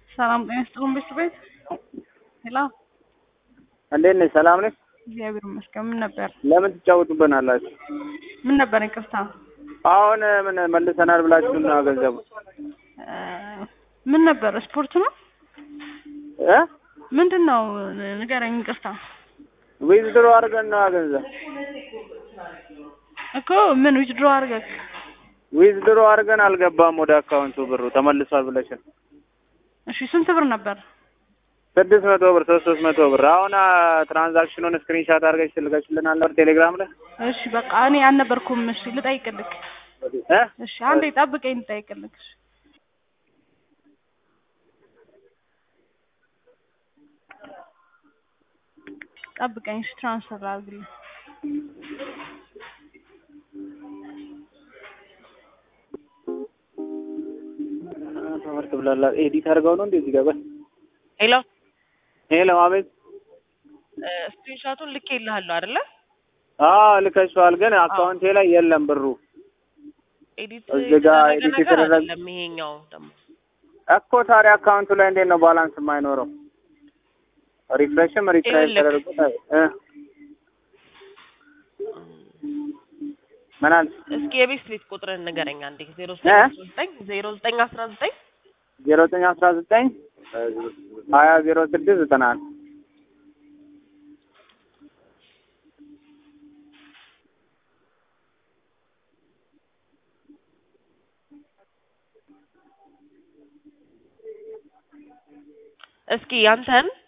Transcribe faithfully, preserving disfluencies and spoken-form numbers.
ሰላም ጤና ይስጥልን ቤተሰቦች። ሄሎ እንዴት ነሽ? ሰላም ነሽ? እግዚአብሔር ይመስገን። ምን ነበር? ለምን ትጫወቱብናላችሁ? ምን ነበር? ይቅርታ። አሁን ምን መልሰናል ብላችሁ ነው ገንዘቡ? ምን ነበር? ስፖርት ነው እ ምንድነው? ንገረኝ። ይቅርታ። ዊዝድሮ አድርገን ነው ገንዘብ እኮ ምን ዊዝድሮ አድርገህ? ዊዝድሮ አድርገን አልገባም ወደ አካውንቱ ብሩ ተመልሷል ብለሽን። እሺ ስንት ብር ነበር? ስድስት መቶ ብር ሶስት ሶስት መቶ ብር። አሁን ትራንዛክሽኑን ስክሪንሻት አድርገሽ ትልከሽልናል ቴሌግራም ላይ። እሺ በቃ እኔ አልነበርኩም። እሺ ልጠይቅልክ። እ እሺ አንዴ ጠብቀኝ ልጠይቅልክ። ጠብቀኝ። እሺ ትራንስፈር አድርግልኝ። ተመርጥ ብላላ ኤዲት አድርገው ነው እንደዚህ ገባ። ሄሎ ሄሎ፣ አቤት። ስክሪንሾቱን ልኬልሃለሁ አይደለ? አዎ ልከሽዋል፣ ግን አካውንቴ ላይ የለም ብሩ። ኤዲት እዚህ ጋር ኤዲት የተደረገ አይደለም ይሄኛው ደግሞ እኮ። ታዲያ አካውንቱ ላይ እንዴት ነው ባላንስ የማይኖረው? ሪፍሬሽም ሪፍሬሽ ተደርጎ እ ምን አልሽ? እስኪ የቤት ቤት ቁጥርን ንገረኝ አንዴ። ዜሮ ዘጠኝ ዜሮ ዘጠኝ አስራ ዘጠኝ ዜሮ ዘጠኝ አስራ ዘጠኝ ሀያ ዜሮ ስድስት ዘጠና አንድ እስኪ ያንተን